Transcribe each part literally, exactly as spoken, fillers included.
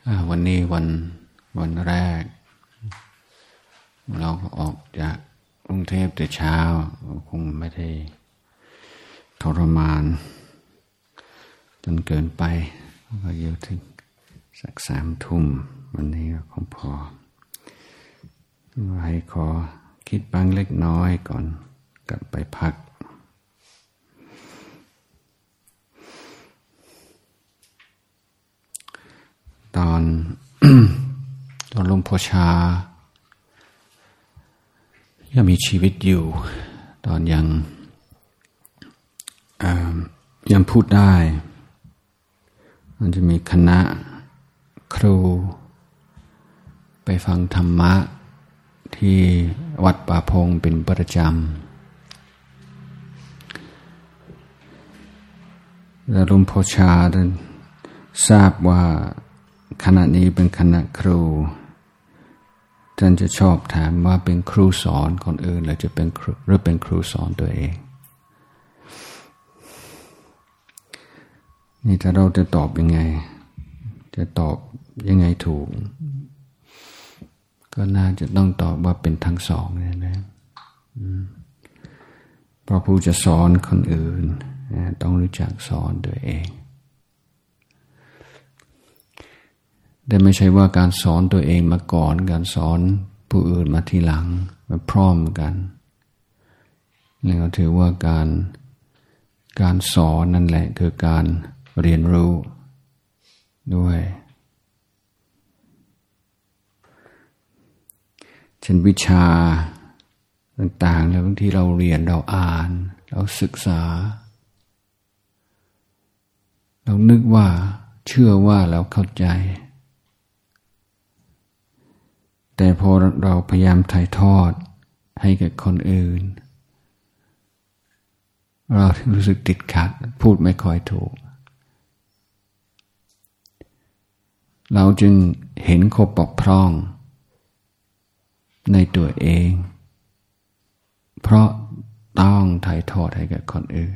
วันนี้วันวันแรกเราก็ออกจากกรุงเทพแต่เช้าคงไม่ได้ทรมานจนเกินไปก็อยู่ถึงสักสามทุ่มวันนี้ก็คงพอให้ขอคิดบ้างเล็กน้อยก่อนกลับไปพักตอน ตอนหลวงพ่อชายังมีชีวิตอยู่ตอนยังยังพูดได้มันจะมีคณะครูไปฟังธรรมะที่วัดป่าพงเป็นประจำแล้วหลวงพ่อชาทราบว่าคณะนี้เป็นคณะครูท่านจะชอบถามว่าเป็นครูสอนคนอื่นหรือจะเป็นหรือเป็นครูสอนตัวเองนี่ถ้าเราจะตอบยังไงจะตอบยังไงถูกก็น่าจะต้องตอบว่าเป็นทั้งสองนะนะเพราะผู้จะสอนคนอื่นต้องรู้จักสอนตัวเองแต่ไม่ใช่ว่าการสอนตัวเองมาก่อนการสอนผู้อื่นมาทีหลังมาพร้อมกันนี่ก็ถือว่าการการสอนนั่นแหละคือการเรียนรู้ด้วยเช่นวิชาต่างๆแล้วบางทีเราเรียนเราอ่านเราศึกษาเรานึกว่าเชื่อว่าเราเข้าใจแต่พอเราพยายามถ่ายทอดให้กับคนอื่นเรารู้สึกติดขัดพูดไม่ค่อยถูกเราจึงเห็นข้อบกพร่องในตัวเองเพราะต้องถ่ายทอดให้กับคนอื่น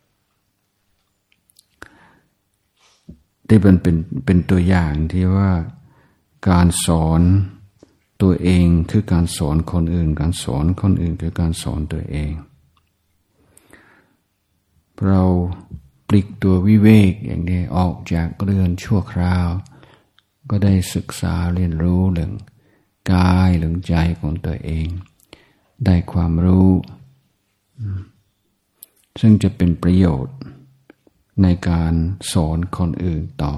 ที่เป็นเป็นเป็นตัวอย่างที่ว่าการสอนตัวเองคือการสอนคนอื่นการสอนคนอื่นคือการสอนตัวเองเราปลีกตัววิเวกอย่างนี้ออกจากเรือนชั่วคราวก็ได้ศึกษาเรียนรู้เรื่องกายเรื่องใจของตัวเองได้ความรู้ซึ่งจะเป็นประโยชน์ในการสอนคนอื่นต่อ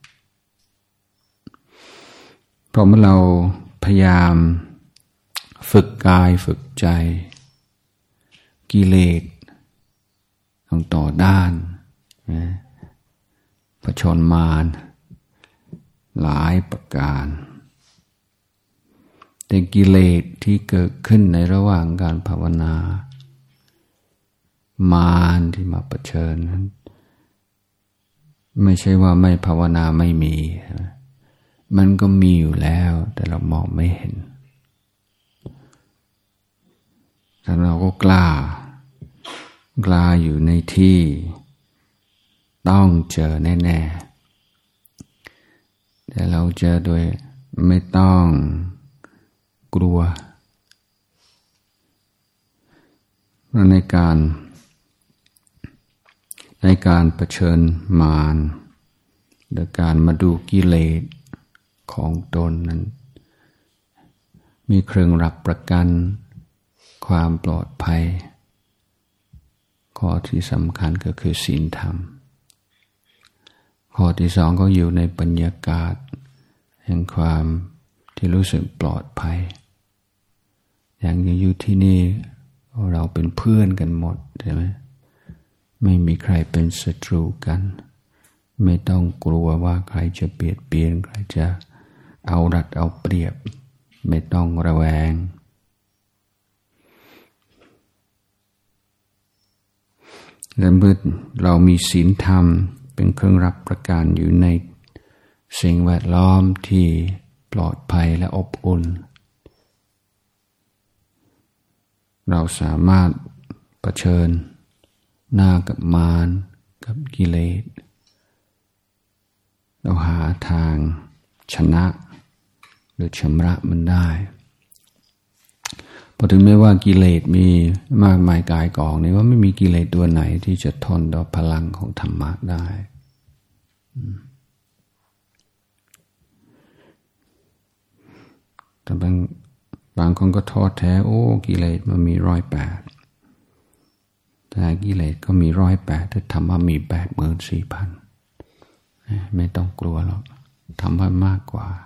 เพราะเมื่อเราพยายามฝึกกายฝึกใจกิเลสต้องต่อด้านนะผจญมารหลายประการแต่กิเลสที่เกิดขึ้นในระหว่างการภาวนามารที่มาเผชิญนั้นไม่ใช่ว่าไม่ภาวนาไม่มีมันก็มีอยู่แล้วแต่เรามองไม่เห็นแต่เราก็กล้ากล้าอยู่ในที่ต้องเจอแน่ๆแต่เราเจอโดยไม่ต้องกลัวในการในการเผชิญมารโดยการมาดูกิเลสของตนนั้นมีเครื่องรับประกันความปลอดภัยข้อที่สำคัญก็คือศีลธรรมข้อที่สองก็อยู่ในบรรยากาศแห่งความที่รู้สึกปลอดภัยอย่างอยู่ที่นี่เราเป็นเพื่อนกันหมดใช่ไหมไม่มีใครเป็นศัตรูกันไม่ต้องกลัวว่าใครจะเบียดเบียนใครจะเอารัดเอาเปรียบไม่ต้องระแวงและเมื่อเรามีศีลธรรมเป็นเครื่องรับประกันอยู่ในสิ่งแวดล้อมที่ปลอดภัยและอบอุ่นเราสามารถเผชิญหน้ากับมารกับกิเลสเราหาทางชนะหรือชำระมันได้พอถึงแม้ว่ากิเลสมีมากมายกายกองนี่ว่าไม่มีกิเลสตัวไหนที่จะทนต่อพลังของธรรมะได้แต่บางบางคนก็ท้อแท้โอ้กิเลสมันมีร้อยแปดแต่กิเลสก็มีร้อยแปดแต่ธรรมะมีแปดหมื่นสี่พันไม่ต้องกลัวหรอกธรรมะมากกว่า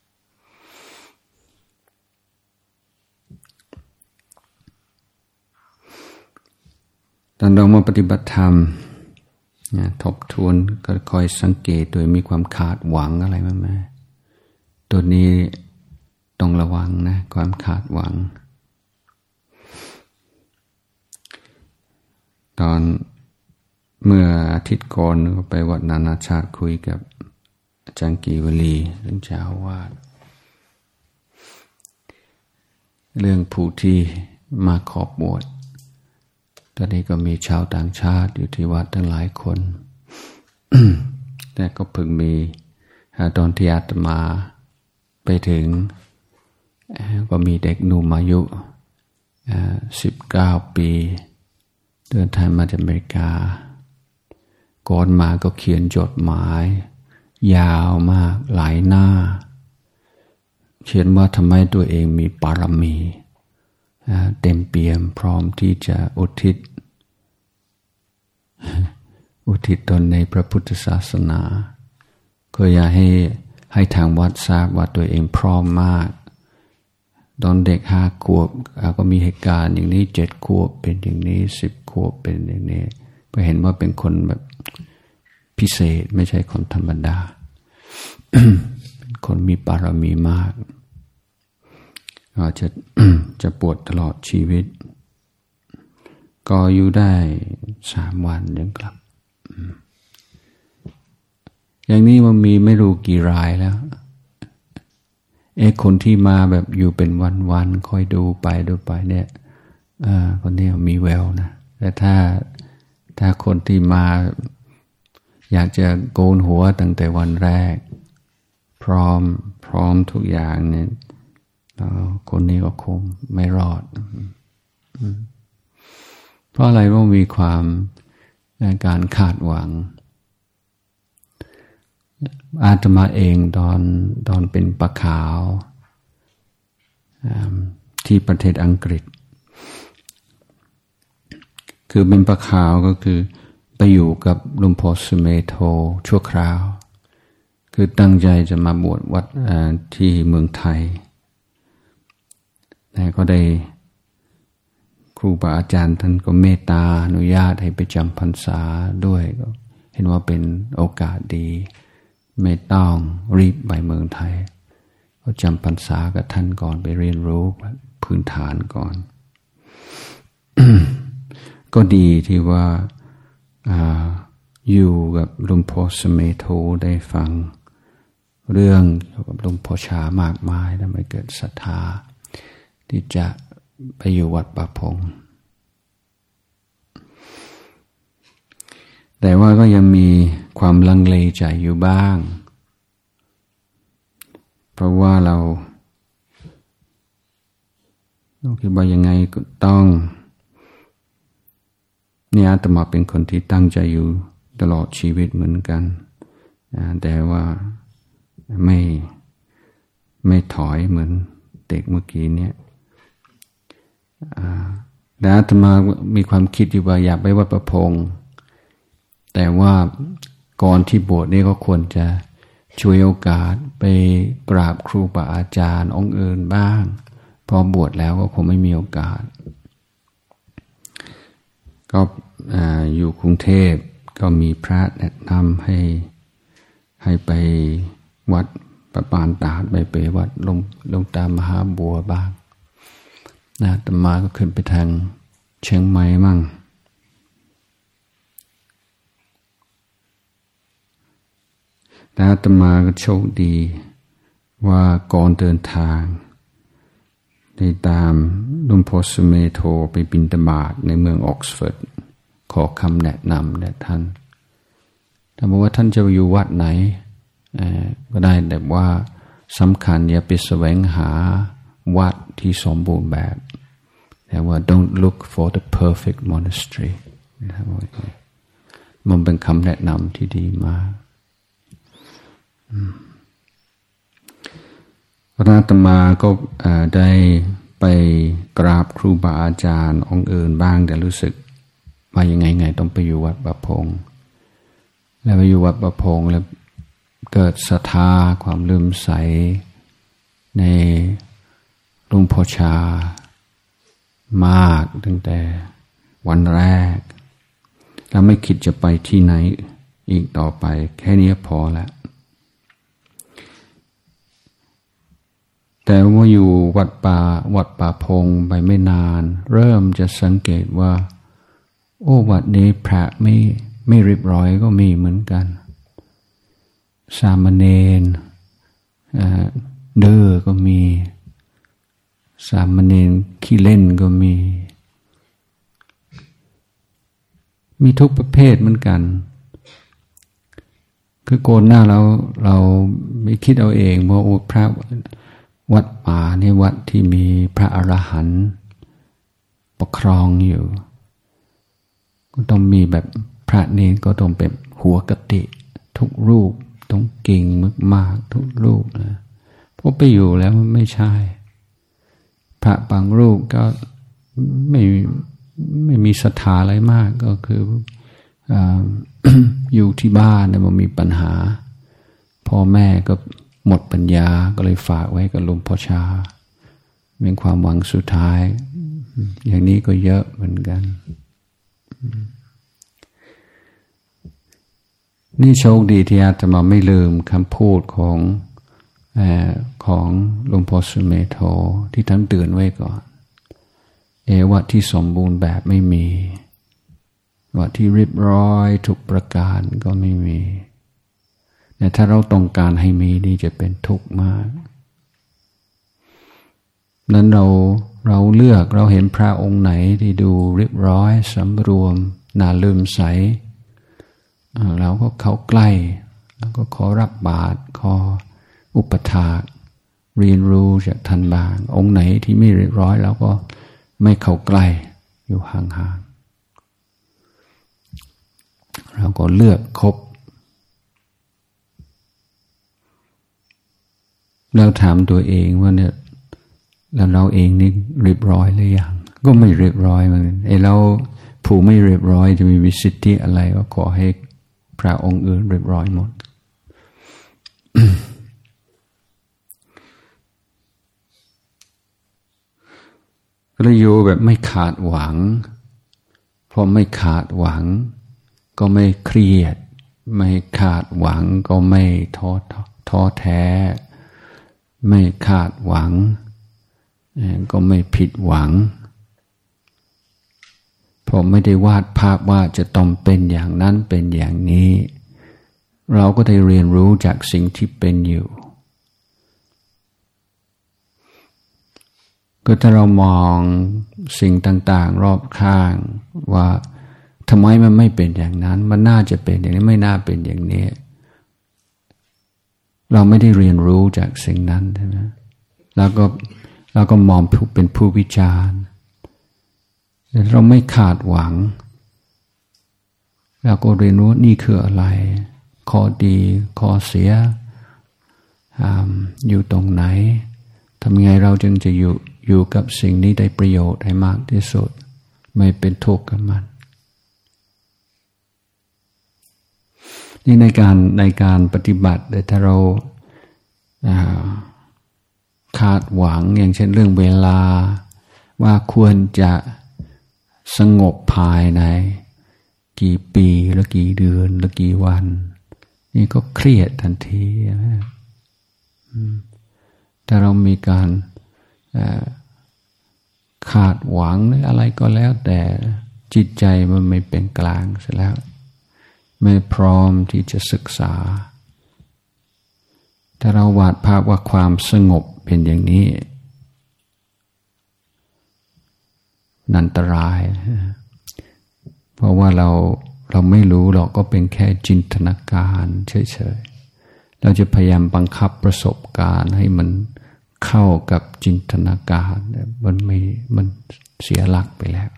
ตอนเรามาปฏิบัติธรรมทบทวนก็คอยสังเกตโดยมีความขาดหวังอะไรมั้ยแม่ตัวนี้ต้องระวังนะความขาดหวังตอนเมื่ออาทิตย์ก่อนก็ไปวัดนานาชาติคุยกับอาจารย์กีวลีเรื่องเจ้าอาวาสเรื่องผู้ที่มาขอบวชตอนนี้ก็มีชาวต่างชาติอยู่ที่วัดตั้งหลายคน แต่ก็เพิ่งมีตอนที่อาตมาไปถึงก็มีเด็กหนุ่มอายุสิบเก้าปีเดินทางมาจากอเมริกาก่อนมาก็เขียนจดหมายยาวมากหลายหน้าเขียนว่าทำไมตัวเองมีบารมีเต็มเปี่ยมพร้อมที่จะอุทิศอุทิศตนในพระพุทธศาสนาก็อยากให้ให้ทางวัดทราบว่าตัวเองพร้อมมากตอนเด็กห้าขวบก็มีเหตุการณ์อย่างนี้เจ็ดขวบเป็นอย่างนี้สิบขวบเป็นอย่างนี้ไปเห็นว่าเป็นคนแบบพิเศษไม่ใช่คนธรรมดา เป็นคนมีบารมีมากก็จะ จะปวดตลอดชีวิตก็อยู่ได้สามวันยังกลับอย่างนี้มันมีไม่รู้กี่รายแล้วเอ้คนที่มาแบบอยู่เป็นวันๆคอยดูไปดูไปเนี่ยอ่าคนนี้มีแววนะแต่ถ้าถ้าคนที่มาอยากจะโกนหัวตั้งแต่วันแรกพร้อมพร้อมทุกอย่างเนี่ยคนนี้ก็คงไม่รอดเพราะอะไรว่ามีความการคาดหวังอาตมาเองตอนตอนเป็นปะขาวที่ประเทศอังกฤษคือเป็นปะขาวก็คือไปอยู่กับหลวงพ่อสุเมโธชั่วคราวคือตั้งใจจะมาบวชวัดที่เมืองไทยแต่ก็ได้ครูบาอาจารย์ท่านก็เมตตาอนุญาตให้ไปจำพรรษาด้วยก็เห็นว่าเป็นโอกาสดีไม่ต้องรีบไปเมืองไทยก็จำพรรษากับท่านก่อนไปเรียนรู้พื้นฐานก่อน ก็ดีที่ว่าอยู่กับหลวงพ่อสเมโธได้ฟังเรื่องเกี่ยวกับหลวงพ่อชามากมายแล้วไม่เกิดศรัทธาที่จะไปอยู่วัดป่าพงแต่ว่าก็ยังมีความลังเลใจอยู่บ้างเพราะว่าเราเราคิดว่ายังไงก็ต้องเนี่ยอาตมาเป็นคนที่ตั้งใจอยู่ตลอดชีวิตเหมือนกันแต่ว่าไม่ไม่ถอยเหมือนเด็กเมื่อกี้เนี่ยแต่อาตมามีความคิดอยู่ว่าอยากไปวัดประพงแต่ว่าก่อนที่บวชนี่ก็ควรจะช่วยโอกาสไปกราบครูบาอาจารย์องค์อื่นบ้างพอบวชแล้วก็คงไม่มีโอกาสก็อยู่กรุงเทพก็มีพระแนะนำให้ให้ไปวัดประปานตาดไปไปวัดลงลงตามมหาบัวบ้างนะแต่มาก็ขึ้นไปทางเชียงใหม่มั่งแต่อาตมาก็โชคดีว่าก่อนเดินทางได้ตามหลวงพ่อสุเมโธไปบิณฑบาตในเมืองออกซฟอร์ดขอคำแนะนำแด่ท่านท่านบอกว่าท่านจะอยู่วัดไหนก็ได้แต่ว่าสำคัญอย่าไปแสวงหาวัดที่สมบูรณ์แบบแต่ว่า don't look for the perfect monastery มันเป็นคำแนะนำที่ดีมากพระอาตมาก็ได้ไปกราบครูบาอาจารย์องค์อื่นบ้างแต่รู้สึกว่ายังไงไงต้องไปอยู่วัดประพงษ์แล้วไปอยู่วัดประพงษ์แล้วเกิดศรัทธาความเลื่อมใสในหลวงพ่อชามากตั้งแต่วันแรกแล้วไม่คิดจะไปที่ไหนอีกต่อไปแค่นี้พอแล้วแต่ว่าอยู่วัดป่าวัดป่าพงไปไม่นานเริ่มจะสังเกตว่าโอ้วัดนี้พระไม่ไม่เรียบร้อยก็มีเหมือนกันสามเณรเด้อก็มีสามเณรขี้เล่นก็มีมีทุกประเภทเหมือนกันคือโกนหน้าเราเราไม่คิดเอาเองว่าโอ้พระวัดป่าเนี่ยวัดที่มีพระอรหันต์ปกครองอยู่ก็ต้องมีแบบพระเนรก็ต้องเป็นหัวกติทุกรูปต้องเก่งมากๆทุกรูปนะเพราะไปอยู่แล้วมันไม่ใช่พระบางรูปก็ไม่ไม่มีศรัทธาอะไรมากก็คือ อ, อยู่ที่บ้านเนี่ยมันมีปัญหาพ่อแม่ก็หมดปัญญาก็เลยฝากไว้กับหลวงพ่อชาเป็นความหวังสุดท้ายอย่างนี้ก็เยอะเหมือนกันนี่โชคดีที่อาตมาไม่ลืมคำพูดของเอ่อของหลวงพ่อสุเมโธที่ท่านเตือนไว้ก่อนเอวัดที่สมบูรณ์แบบไม่มีวัดที่เรียบร้อยทุกประการก็ไม่มีแต่ถ้าเราต้องการให้มีนี่จะเป็นทุกข์มากนั้นเราเราเลือกเราเห็นพระองค์ไหนที่ดูเรียบร้อยสำรวมน่าเลื่อมใสเราก็เข้าใกล้แล้วก็ขอรับบาตรขออุปถากเรียนรู้จากท่านบางองค์ไหนที่ไม่เรียบร้อยเราก็ไม่เข้าใกล้อยู่ห่างๆเราก็เลือกคบแล้วถามตัวเองว่าเนี่ยแล้วเราเองนี่เรียบร้อยหรือยังก็ไม่เรียบร้อยเหมือนกันไอ้เราผู้ไม่เรียบร้อยจะมีวิสิทธิอะไรว่าขอให้พระองค์อื่นเรียบร้อยหมด ก็เลยอยู่แบบไม่ขาดหวังเพราะไม่ขาดหวังก็ไม่เครียดไม่ขาดหวังก็ไม่ท้อท้อแท้ไม่ขาดหวังก็ไม่ผิดหวังผมไม่ได้วาดภาพว่าจะต้องเป็นอย่างนั้นเป็นอย่างนี้เราก็ได้เรียนรู้จากสิ่งที่เป็นอยู่ก็ถ้าเรามองสิ่งต่างๆรอบข้างว่าทำไมมันไม่เป็นอย่างนั้นมันน่าจะเป็นอย่างนี้ไม่น่าเป็นอย่างนี้เราไม่ได้เรียนรู้จากสิ่งนั้นใช่ไหมแล้วก็เราก็มองเป็นผู้วิจารณ์เราไม่ขาดหวังเราก็เรียนรู้นี่คืออะไรข้อดีข้อเสีย อ, อยู่ตรงไหนทำไงเราจึงจะอยู่อยู่กับสิ่งนี้ได้ประโยชน์ให้มากที่สุดไม่เป็นทุกข์กับมันนี่ในการในการปฏิบัติถ้าเราคาดหวังอย่างเช่นเรื่องเวลาว่าควรจะสงบภายในกี่ปีหรือกี่เดือนหรือกี่วันนี่ก็เครียดทันทีนะถ้าเรามีการคาดหวังหรืออะไรก็แล้วแต่จิตใจมันไม่เป็นกลางเสียแล้วไม่พร้อมที่จะศึกษาถ้าเราวาดภาพว่าความสงบเป็นอย่างนี้อันตรายเพราะว่าเราเราไม่รู้เราก็เป็นแค่จินตนาการเฉยๆเราจะพยายามบังคับประสบการณ์ให้มันเข้ากับจินตนาการมันไม่มันเสียหลักไปแล้ว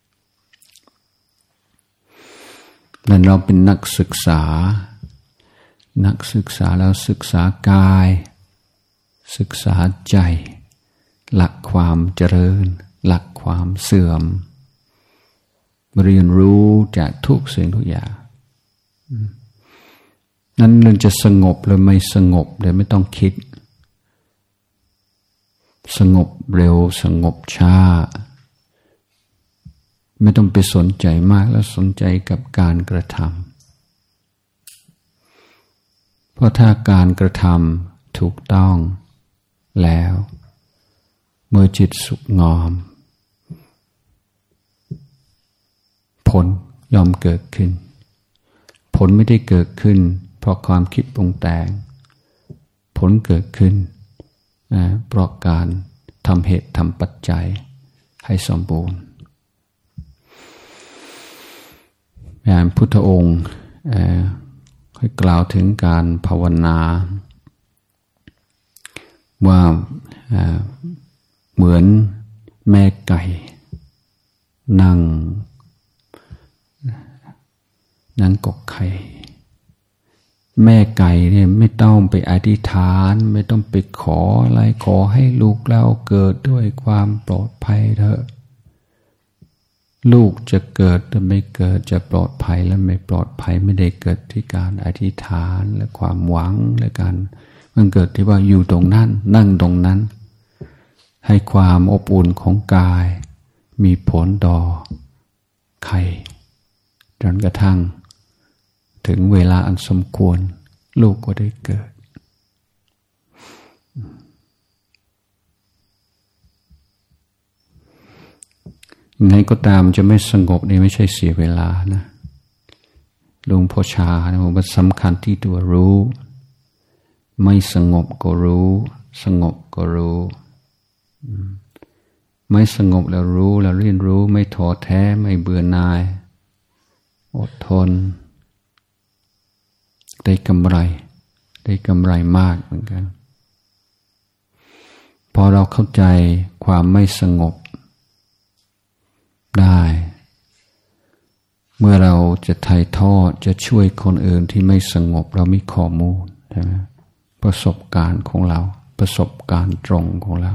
นั่นเราเป็นนักศึกษานักศึกษาแล้วศึกษากายศึกษาใจหลักความเจริญหลักความเสื่อมเรียนรู้จากทุกสิ่งทุกอย่างนั้นเราจะสงบหรือไม่สงบเลยไม่ต้องคิดสงบเร็วสงบช้าไม่ต้องไปสนใจมากแล้วสนใจกับการกระทำเพราะถ้าการกระทำถูกต้องแล้วเมื่อจิตสุขงอมผลยอมเกิดขึ้นผลไม่ได้เกิดขึ้นเพราะความคิดปรุงแต่งผลเกิดขึ้นนะเพราะการทำเหตุทำปัจจัยให้สมบูรณ์อย่างพุทธองค์ให้กล่าวถึงการภาวนาว่าเหมือนแม่ไก่นั่งนั่งกกไข่แม่ไก่เนี่ยไม่ต้องไปอธิษฐานไม่ต้องไปขออะไรขอให้ลูกเราเกิดด้วยความปลอดภัยเถอะลูกจะเกิดหรือไม่เกิดจะปลอดภัยและไม่ปลอดภัยไม่ได้เกิดที่การอธิษฐานและความหวังและการมันเกิดที่ว่าอยู่ตรงนั้นนั่งตรงนั้นให้ความอบอุ่นของกายมีผลต่อไข่จนกระทั่งถึงเวลาอันสมควรลูกก็ได้เกิดไงก็ตามจะไม่สงบนี่ไม่ใช่เสียเวลานะหลวงพ่อชาเนี่ยมันสำคัญที่ตัวรู้ไม่สงบก็รู้สงบก็รู้ไม่สงบแล้วรู้แล้วเรียนรู้ไม่ท้อแท้ไม่เบื่อหน่ายอดทนได้กำไรได้กำไรมากเหมือนกันพอเราเข้าใจความไม่สงบได้เมื่อเราจะถ่ายทอดจะช่วยคนอื่นที่ไม่สงบเรามีข้อมูลใช่ไหมประสบการณ์ของเราประสบการณ์ตรงของเรา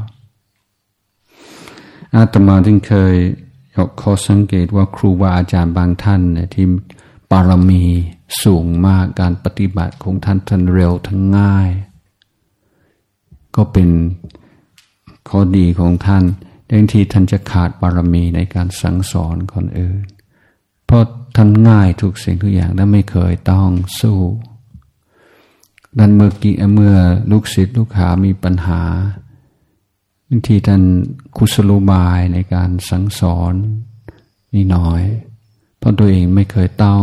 อาตมาจึงเคยยกข้อสังเกตว่าครูบาอาจารย์บางท่านเนี่ยที่บารมีสูงมากการปฏิบัติของท่านท่านเร็วทั้งง่ายก็เป็นข้อดีของท่านบางทีท่านจะขาดบารมีในการสั่งสอนคนอื่นเพราะท่านง่ายทุกสิ่งทุกอย่างและไม่เคยต้องสู้ดังเมื่อกี้เมื่อลูกศิษย์ลูกหามีปัญหาบางทีท่านกุศโลบายในการสั่งสอนนี่น้อยเพราะตัวเองไม่เคยต้อง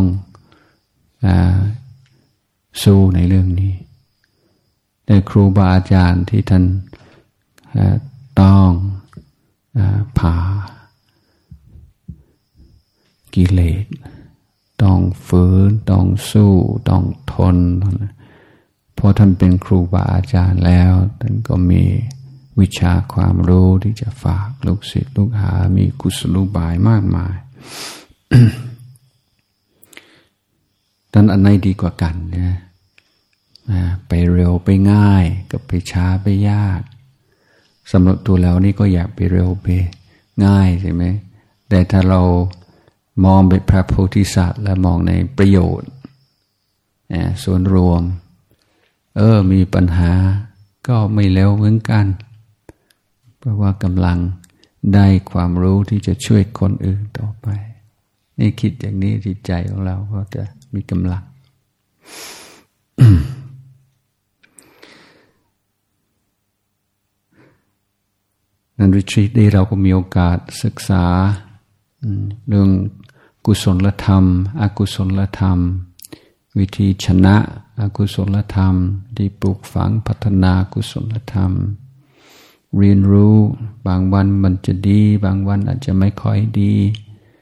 สู้ในเรื่องนี้แต่ครูบาอาจารย์ที่ท่านต้องผ่ากิเลสต้องฝืนต้องสู้ต้องทนเพราะท่านเป็นครูบาอาจารย์แล้วท่านก็มีวิชาความรู้ที่จะฝากลูกศิษย์ลูกหามีกุศโลบายมากมาย ท่านอันไหนดีกว่ากันเนี่ยไปเร็วไปง่ายกับไปช้าไปยากสำหรับตัวเรานี่ก็อยากไปเร็วไปง่ายใช่ไหมแต่ถ้าเรามองไปพระโพธิสัตว์และมองในประโยชน์ส่วนรวมเออมีปัญหาก็ไม่เร็วเหมือนกันเพราะว่ากำลังได้ความรู้ที่จะช่วยคนอื่นต่อไปนี่คิดอย่างนี้จิตใจของเราก็จะมีกำลัง นั้นรีทรีตนี้เราก็มีโอกาสศึกษาเรื่องกุศลธรรมอกุศลธรรมวิธีชนะอกุศลธรรมที่ปลูกฝังพัฒนากุศลธรรมเรียนรู้บางวันมันจะดีบางวันอาจจะไม่ค่อยดี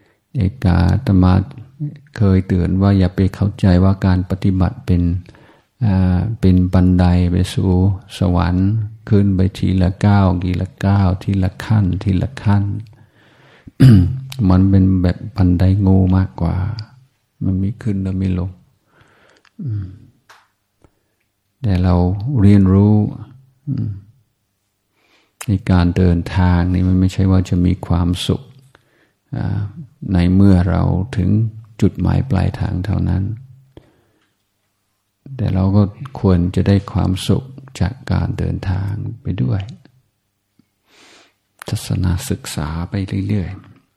เอกาตมาเคยเตือนว่าอย่าไปเข้าใจว่าการปฏิบัติเป็นเป็นบันไดไปสู่สวรรค์ขึ้นไปทีละก้าวทีละก้าวทีละขั้นทีละขั้น มันเป็นแบบบันไดงูมากกว่ามันมีขึ้นแล้วมีลงแต่เราเรียนรู้ในการเดินทางนี่มันไม่ใช่ว่าจะมีความสุขในเมื่อเราถึงจุดหมายปลายทางเท่านั้นแต่เราก็ควรจะได้ความสุขจากการเดินทางไปด้วยทัศนศึกษาไปเรื่อย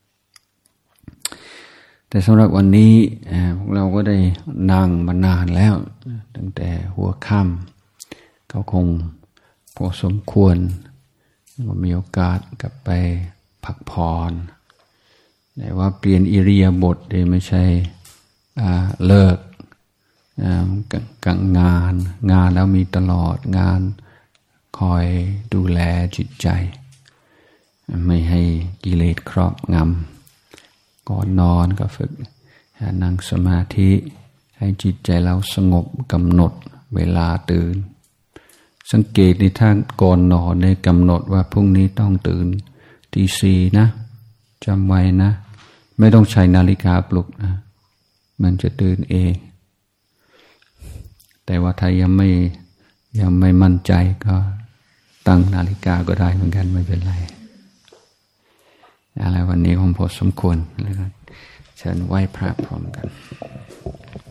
ๆแต่สำหรับวันนี้พวกเราก็ได้นั่งมานานแล้วตั้งแต่หัวค่ำเขาคงพอสมควรมีโอกาสกลับไปพักผ่อนแต่ว่าเปลี่ยนอิริยาบถเลยไม่ใช่เลิกกับงานงานแล้วมีตลอดงานคอยดูแลจิตใจไม่ให้กิเลสครอบงำก่อนนอนก็ฝึกนั่งสมาธิให้จิตใจเราสงบกำหนดเวลาตื่นสังเกตในท่านก่อนนอนในกำหนดว่าพรุ่งนี้ต้องตื่นตีสี่นะจำไว้นะไม่ต้องใช้นาฬิกาปลุกนะมันจะตื่นเองแต่ว่าถ้ายังไม่ยังไม่มั่นใจก็ตั้งนาฬิกาก็ได้เหมือนกันไม่เป็นไรอะไรวันนี้คงพอสมควรแล้วก็เชิญไหว้พระพร้อมกัน